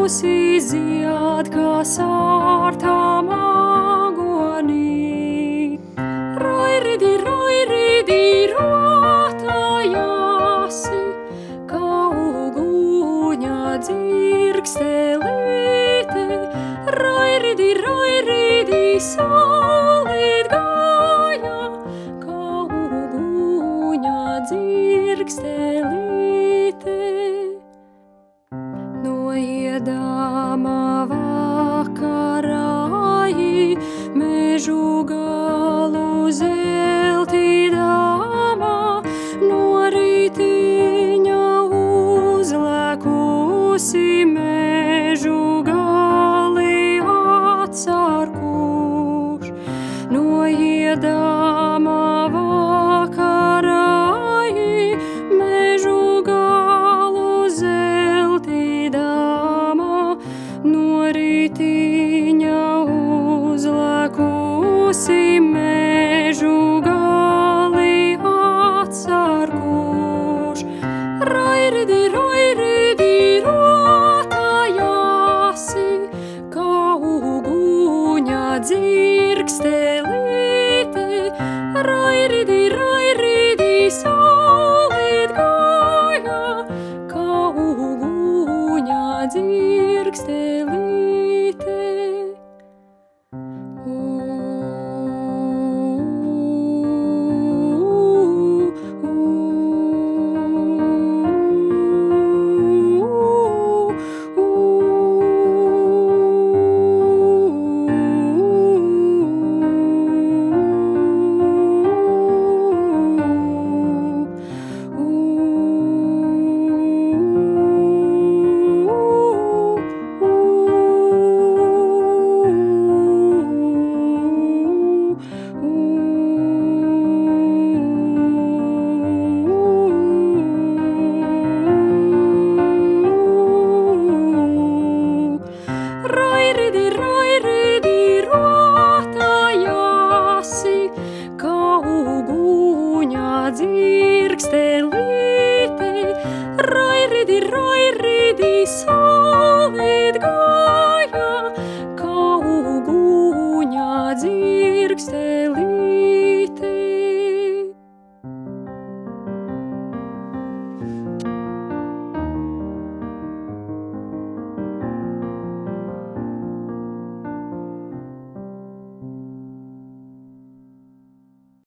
zied, kas ar tām agonī. Rairidi, rotājasi, kā uguņa dzirkstelīte. Rairidi, saulīt gāja, kā uguņa dzirkstelīte. Noiedama vakarāji, mežu galu zeltīdama, no rītiņa uzlēkusi mežu gali atsarkuš. Noiedama vakarāji, mežu galu zeltīdama, no rītiņa uzlēkusi mežu gali atsarkuš. Rairidi, rotājasi, kā uguņa dzirkstelīte. Rairidi, saulīt gāja, kā uguņa dzirkstelīte. Rairidi, rotājasi, kā uguņa dzirkstelīte.